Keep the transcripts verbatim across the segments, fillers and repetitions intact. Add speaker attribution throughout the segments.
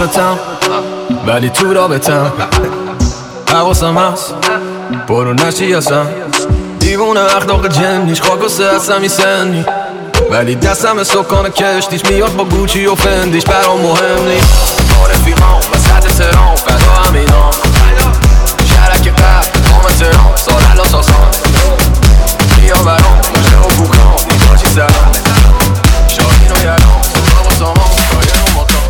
Speaker 1: رابطم ولی تو رابطم حواسم هست برو نشی هستم دیوونه اخلاق جنیش خاک و سه هستم این سنی ولی دستم سکان کشتیش میاد با گوچی و فندیش برام مهم نیست با رفیقام وسط تهران فدا همینام شرک قبل قام تهران سال ساسان بیا برام مجده و بوکام دیگاچی سرم شاهین و یلام سلام و سامان کایر و ماتام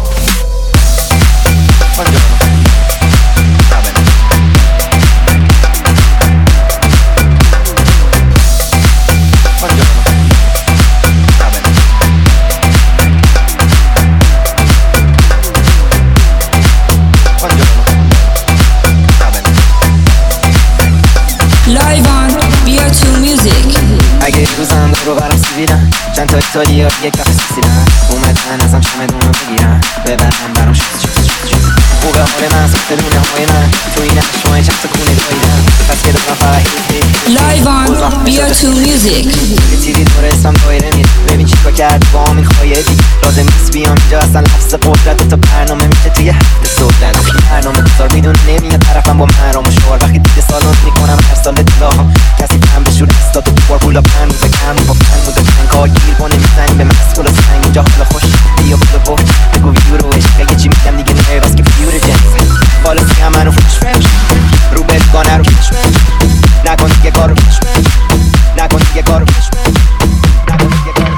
Speaker 2: اگه روزم رو برم سیبیرم چند تا ایتالیا یک کف سیسیرم اومدن ازم چمدون رو بگیرم ببرم برام شد شد شد شد خوبه حال من سخت دونه های من تو این شمای چند تا کونه داییدم پس که دوستم فقط
Speaker 3: لایو آن بیا تو میوزیک
Speaker 2: به تیوی دور اسم دایره میره ببین چی کار کرد با همین خواهدی لازم نیست بیام اینجا اصلا لفظ قدرت تا برنامه میشه توی هفته صبح در اصلی برنامه بزار میدون نمیاد طرفم با من رام و شوار وقتی دیگه سالون میکنم هر سال دیلاها کسی هم بشور دستا تو بار پولا پن روزه کم با پن موزه کن کار گیر کنه میزنیم به مسئول سنگ اینجا حالا خوش بیا بوده با بگو ویورو عشق یه چی میگم دیگه نهی بس که فیور جنس بالا سیم منو فروش رو بگانه رو کش نکن دیگه کارو کش نکن دیگه کارو کش نکن دیگه کارو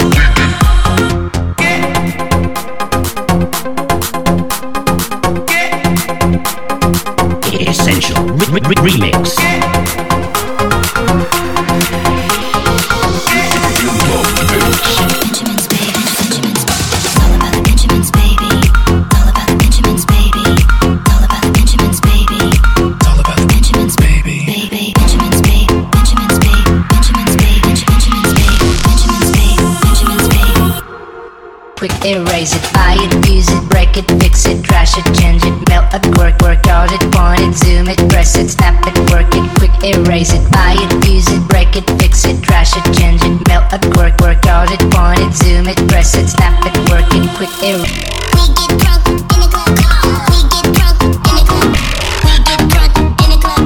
Speaker 4: Yeah. Essential Remix.
Speaker 5: Quick erase it, buy it, use it, break it, fix it, trash it, change it, melt it, work, work out it, point it, zoom it, press it, snap it, work it, quick erase it, buy it, use it, break it, fix it, trash it, change it, melt it, work, work out it, point it, zoom it, press it, snap it, work it, quick erase.
Speaker 6: We get drunk in the club, we get drunk in the club, we get drunk in the club.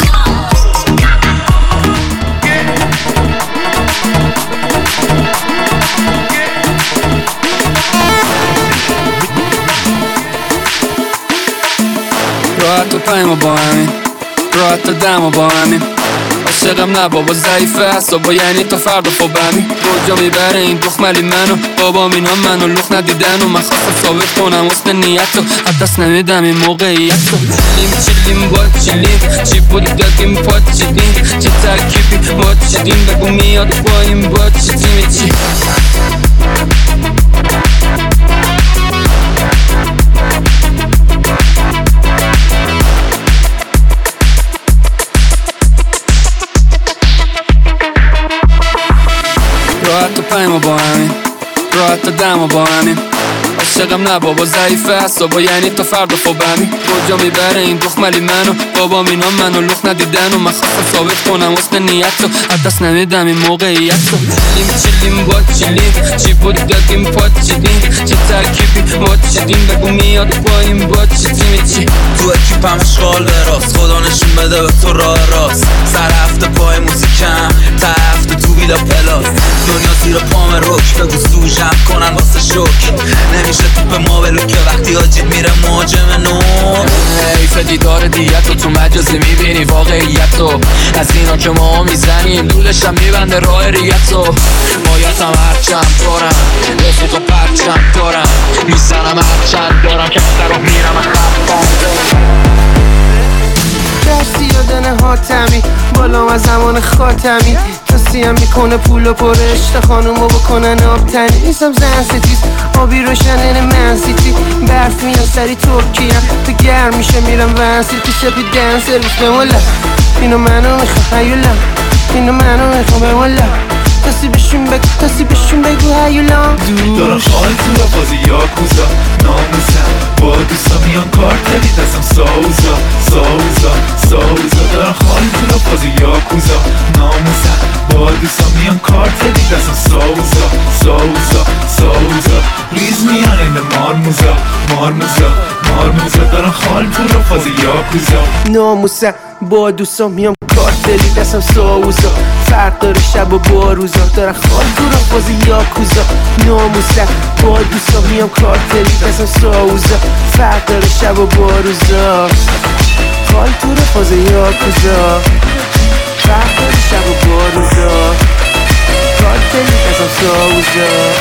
Speaker 7: راحت و پایما با همین راحت و دما با همین عاشقم نه بابا ضعیفه حسابا یعنی تا فردا خواب همین کجا میبره این دخملی منو بابا اینا منو لخ ندیدن و من خواستم ثابت کنم حسن نیت رو از دست نمیدم این موقعیت رو چلیم چلیم با چلیم چی بود دادیم پا چلیم چه ترکیبی ما چلیم بگو میاد با این با چلیم چی راحت و پایما با همین راحت و دما با همین عاشقم نه بابا ضعیفه حسابا یعنی تا فردا خواب همین کجا میبره این دخملی منو بابا اینا منو لخ ندیدن و من خواستم ثابت کنم حسن نیت رو از دست نمیدم این موقعیت رو چلیم چلیم با چلیم چی بود دادیم پا چلیم چه ترکیبی ما چلیم بگو میاد با این با چلیم چی
Speaker 8: تو اکیپم اشغال براست خدا نشون بده به تو راه راست سر هفته پای موزیکم تا هفته تو ویلا پلاس دنیا زیر پام روک بگو سوژم کنن واسه شوک نمیشه تو به ما بلو که وقتی آجید میره مهاجم نو
Speaker 1: حیف دیدار دیت رو تو مجازی میبینی واقعیت رو از اینا که ما میزنیم دولشم میبنده راه ریت رو مایتم هرچند دارم رفیق و پرچم دارم میزنم هرچند دارم که سر رو میرم خفام
Speaker 9: دستی یادن حاتمی بالام از زمان خاتمی تاسیم میکنه پول و پر عشق خانومو بکنن آبتنی نیستم زن ستیز آبی روشنه من سیتی برف میان سری ترکیم تو گرم میشه میرم ونسیر تو سپی دن سرویس بمولا اینو منو میخوام هیولا اینو منو میخوام بمولا تاسی بشون بگو تاسی بشون بگو هیولا
Speaker 10: دارم خال تو را بازی یاکوزا ناموزم با دوستا میان کارتلی دستم ساوزا ساوزا ساوزا دارم خال تو را بازی یاکوزا ناموزم با دوستا میان کارتلی دستم ساوزا ساوزا ساوزا ریز میان این مارموزا مارموزا مارموزا دارم خال تو را بازی یاکوزا
Speaker 9: ناموسم با دوستام میام کارتلی دستم ساوزا فرق داره شب و با روزا دارم خال تو را بازی یاکوزا ناموسم با دوستام میام کارتلی دستم ساوزا فرق داره شب و با روزا خال تو را بازی یاکوزا فرق داره شب و با روزا کارتلی دستم ساوزا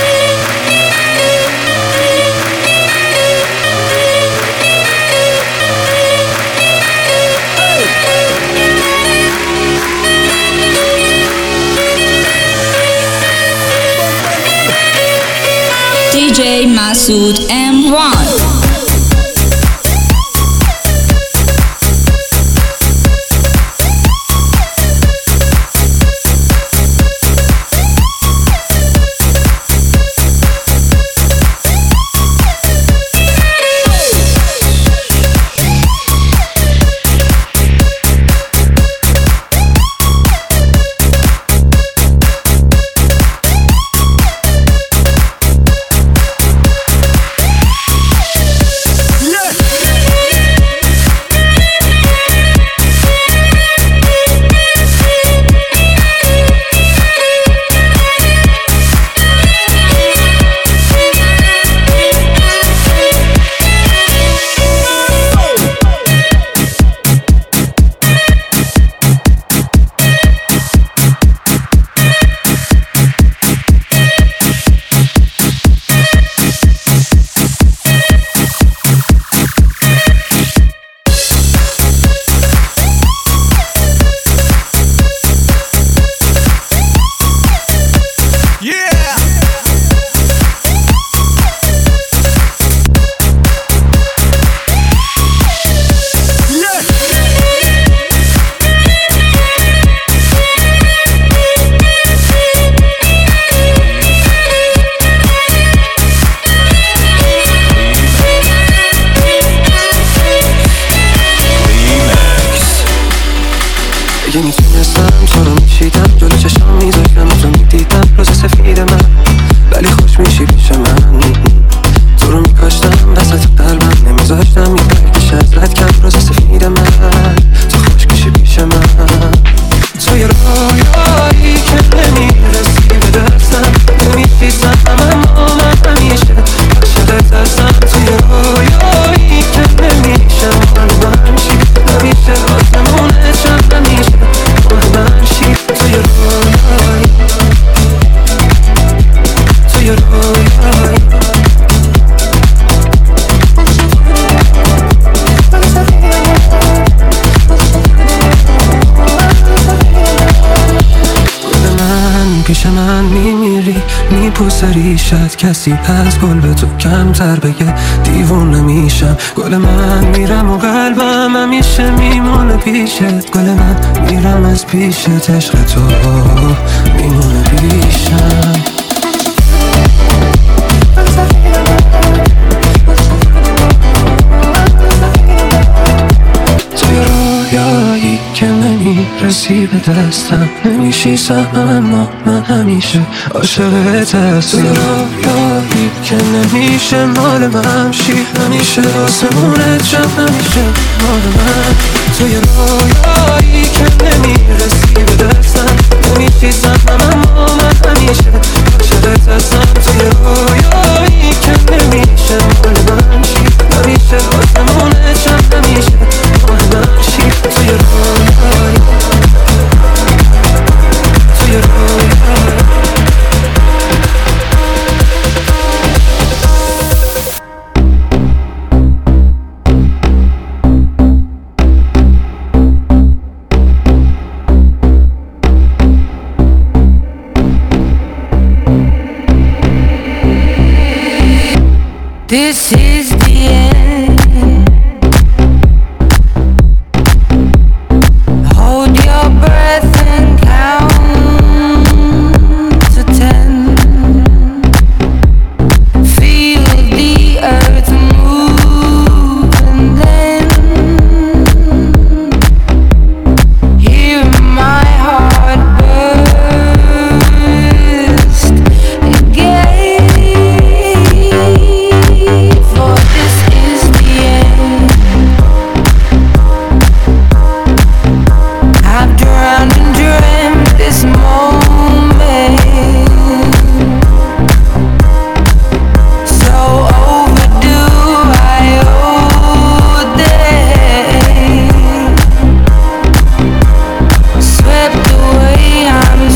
Speaker 3: D J Masood M one.
Speaker 4: اگه میتونستم تو رو میشیدم جلو چشم میذاشتم تو میدیدم روز سفید من ولی خوش میشی پیش من تو رو میکاشتم وسط قلبم نمیذاشتم میبرکش ازت کم روز سفید من تو خوش میشی پیش من تو یه رویایی که نمیرسی به دستم نمیفیزم اما من همیشه عاشقت هستم تو یه رویایی که نمیشه مال من شی نمیشه آسمونه چند نمیشه مال من شی تو یه رویایی تو یه رویایی پیش من میمیری میپوسری شاید کسی از گل به تو کمتر بگه دیوونه میشم گل من میرم و قلبم همیشه میمونه پیشت گل من میرم از پیشت عشق تو میمونه پیشم رویایی که نمیرسی به دستم نمیشی سهمم اما من همیشه عاشقت هستم رویایی که نمیشه مال من شی همیشه آسمونت شب نمیشه مال من توی رویایی که نمیرسی به دستم نمیشی سهمم اما من همیشه عاشقت هستم توی رویایی که نمیشه مال من شی همیشه آسمونت شب نمیشه مال من شی توی رویایی توی رویایی
Speaker 11: This is the end. Hold your breath and count to ten. Feel the earth move and then hear my heart burst again. For this is the end. I've drowned and dreamt this moment, so overdue I owe them. Swept away, I'm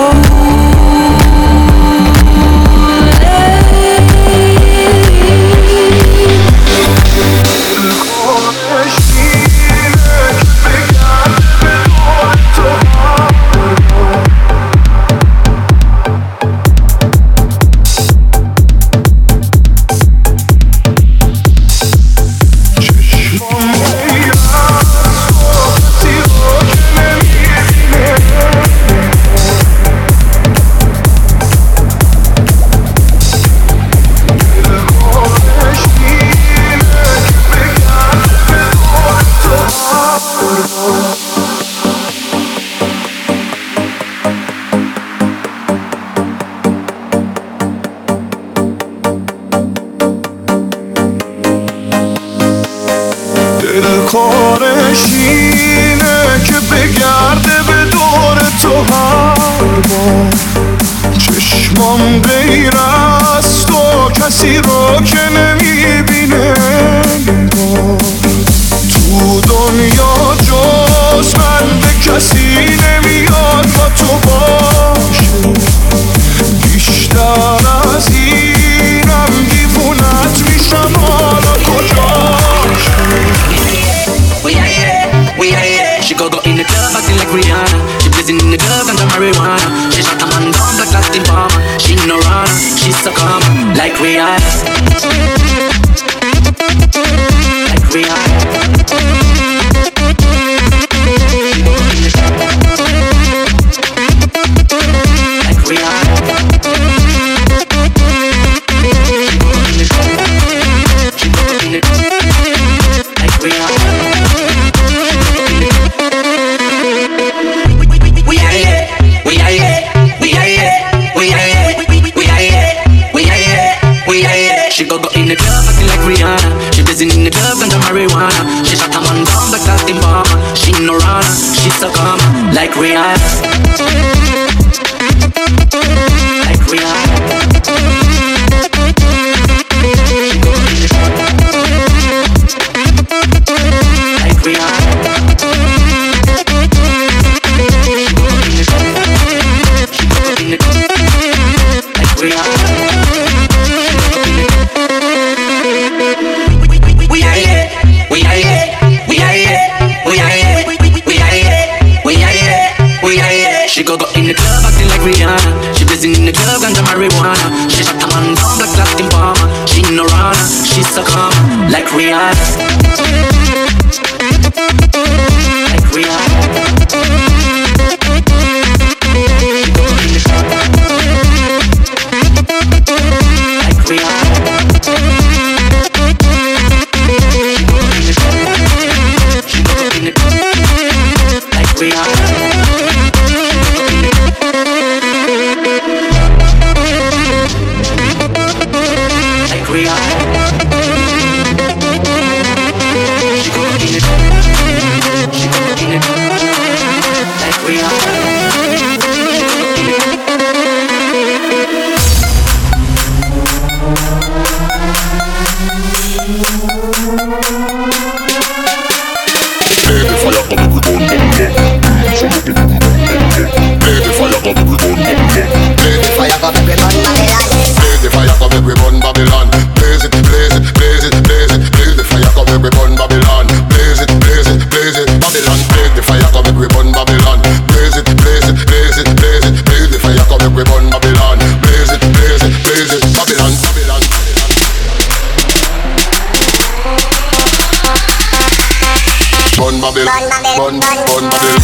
Speaker 12: کارش اینه که بگرده به دور تو هر بار چشمام غیر از تو کسی رو که نمیبینه تو دنیا جز من به کسی نمیاد با تو باشه بیشتر از اینم دیوونت میشم حالا کجاشه
Speaker 13: We are here, we are here. She go go in the club acting like Rihanna. She blazing in the club and the marijuana. She shot a man down like Latin bomber. She no runner, she so calm like Rihanna. Like Rihanna. Like Rihanna. She go in the club like Rihanna. succumb like Rihanna. Like Rihanna. Like Rihanna. Like Rihanna. We are here, we are here, we are here, we are here, we are here, we are here, we are here. She go go in the club acting like Rihanna. She blazing in the club ganja marijuana. She shot a man down black Latin bomber. She no runner, she succumb like Rihanna. Like Rihanna. Like Rihanna. Like Rihanna. Like Rihanna. She go in it. She go in it. Like Rihanna.
Speaker 12: Babylon. Blaze it, blaze it, blaze it, blaze it, blaze the fire, come every burn Babylon. Blaze it, blaze it, blaze it, Babylon. Blaze the fire, come every burn Babylon. Blaze it, blaze it, blaze it, blaze it, blaze the fire, come every burn Babylon. Blaze it, blaze it, blaze it, Babylon, Babylon. Burn Babylon, burn, burn Babylon.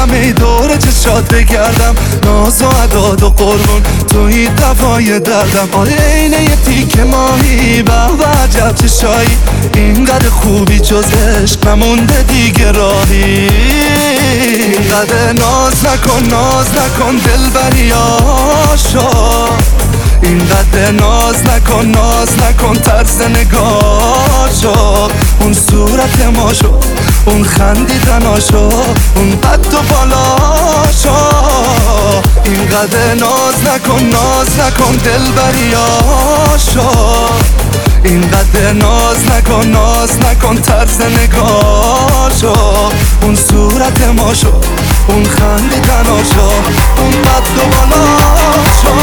Speaker 14: همه دور چشات بگردم، ناز و عداد و قربون توی دوای دردم. آره اینه یه تیک ماهی به و عجب چشایی، اینقدر خوبی جز عشق نمونده دیگه راهی. اینقدر ناز نکن ناز نکن دلبری آشا، اینقدر ناز نکن ناز نکن طرز نگاهشو، اون صورت ماشو، اون خندیدناشو، اون قد و بالاشو. اینقدر ناز نکن ناز نکن دلبریاشو، اینقدر ناز نکن ناز نکن طرز نگاهشو، اون صورت ماشو، اون خندیدناشو، اون قد و بالاشو.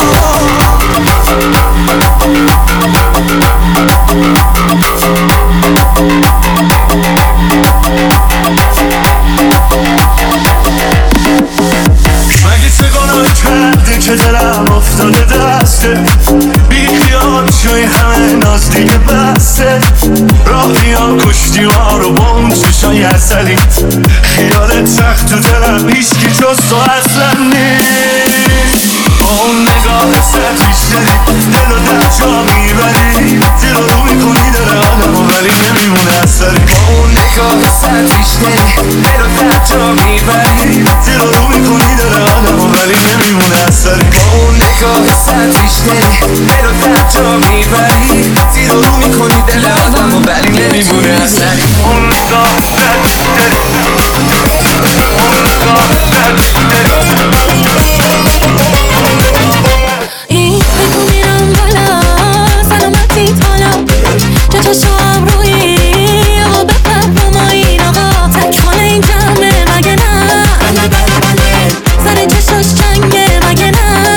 Speaker 15: مگه چه گناه کرده که دلم افتاده دسته، بی خیال شوی همه ناز دیگه بسته. راه بیا کشتی ما رو با اون چشای عسلیت، خیالت سخت تو دلم هیچکی جز تو اصلا نیست. با اون نگاه سرپیش داری دل و در جا میبری، زیر رو میکنی داره آدمو ولی نمیمونه اثری. با اون نگاه سرپیش داری دل و در جا میبری، زیر رو میکنی داره آدمو ولی نمیمونه اثری. با اون نگاه سرپیش داری دل و در جا میبری، زیر رو میکنی دل آدمو ولی نمیمونه اثری. اون نگاه سرپیش داری، اون نگاه سرپیش داری.
Speaker 11: این بگو میرم بالا سلامتی تالا، چشاشو ابرویی آقا بپر با ما این آقا، تک خانه این جمعه مگه نه؟ سر چشاش چنگه مگه نه؟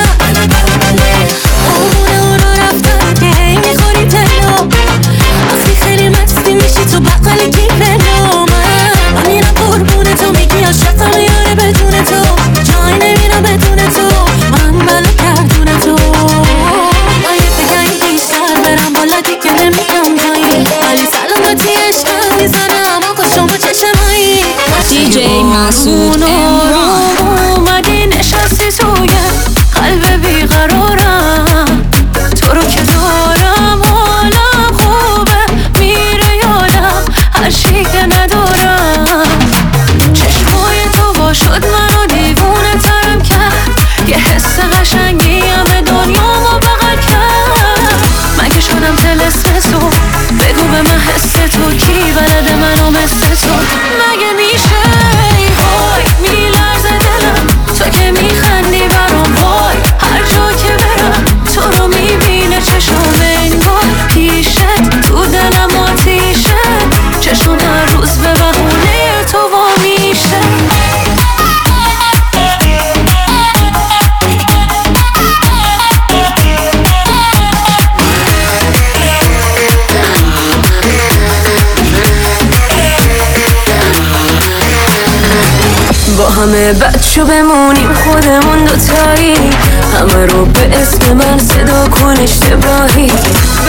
Speaker 11: آمونه اون رو رفتن که هی میخوری تلو، وقتی خیلی مستی میشی تو بقل کیفلو. من من میرم قربون تو، میگی عاشقم یاره بدون تو، جای نمیرم بدون تو، من بله کردون تو. باید بگنی بیشتر برم بالا دیگه نمیرم جایی، ولی سلامتی عشقم میزنم آقا شما چشمایی.
Speaker 3: دی جی مسعود ام وان
Speaker 11: اومدی نشستی توی قلب بیقرارم، تو رو که دارم حالم خوبه میره یادم هر چی که ندارم. چشمای تو با شد منو دیوونه ترم کرد، یه حس قشنگی همه دنیامو بغل کرد. مگه شدم طلسم تو، بگو به من حس تو کی بلده منو مثل تو. مگه میشه وای میلرزه دلم تو که میخندی برام، وای هر جا که برم تو رو میبینه چشم انگار پیشت، تو دلم آتیشه چشم هر روز به بهونه تو وا میشه. با همه بچه بمونیم خودمون دوتایی، همه رو به اسم من صدا کن اشتباهی.